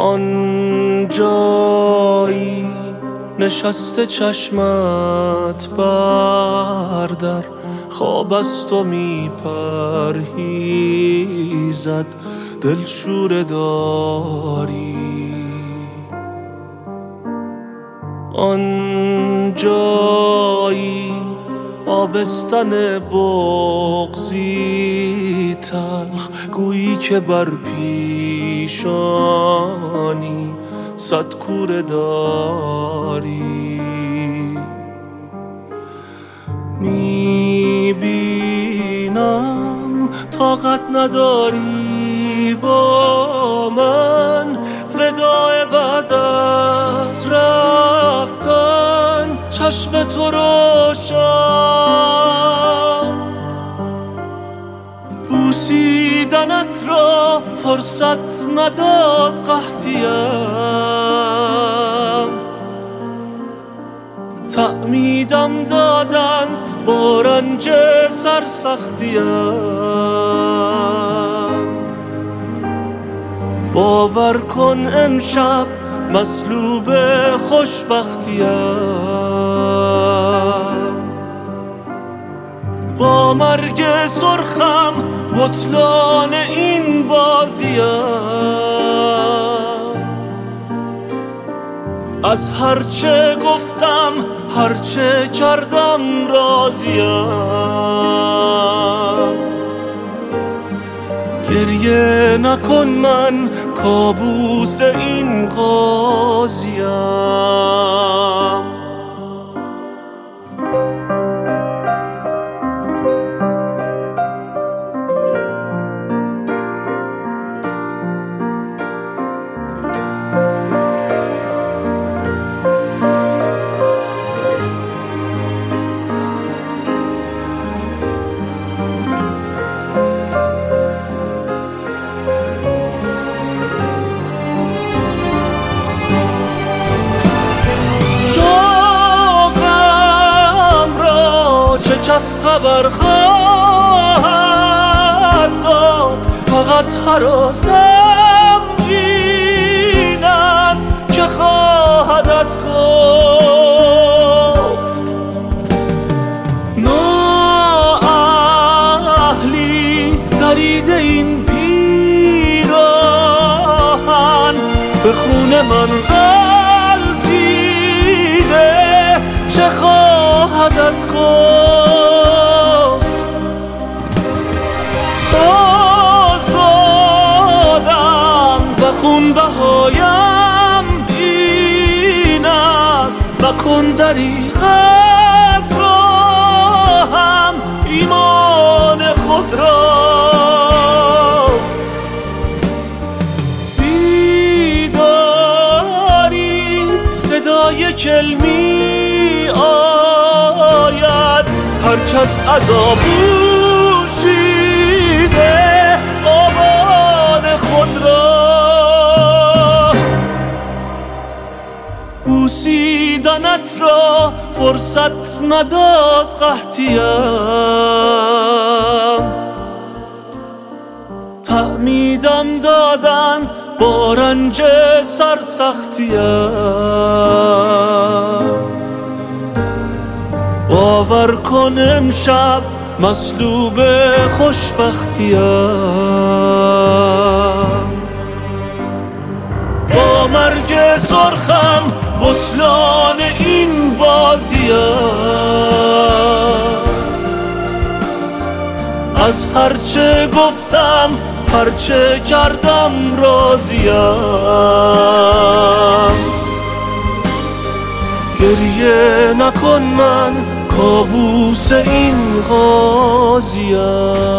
آن جایی نشسته چشمت بردر، خواب است و میپرهیزد دلشوره داری. آن جایی آبستن بغضی تلخ، گویی که بر پیشانی صد کوره داری. میبینم طاقت نداری با من، وداع بعد از رفتن چشم تو روشن. بوسیدنت را فرصت نداد قحطیم، تعمیدم دادند با رنج سرسختیم. باور کن امشب مصلوب خوشبختیم، با مرگ سرخم بطلان این بازیم. از هرچه گفتم هرچه کردم راضیم. گریه نکن من کابوس این قاضیم. کس خبر خواهد داد، فقط هراسم این است که خواهدت گفت. نااهلی دریده این پیراهن، به خون من غلطیده، چه خواهدت گفت. خون بهایم این است، مکن دریغ از راهم ایمان خود را. بیداری صدای کلمی آید، هر کس عذابو شیده آبان خود را. بوسیدنت را فرصت نداد قحطیم، تعمیدم دادند با رنج سرسختیم. باور کن امشب مصلوب خوشبختیم، با مرگ سرخم بطلان این بازیم. از هرچه گفتم هرچه کردم راضیم. گریه نکن من کابوس این قاضیم.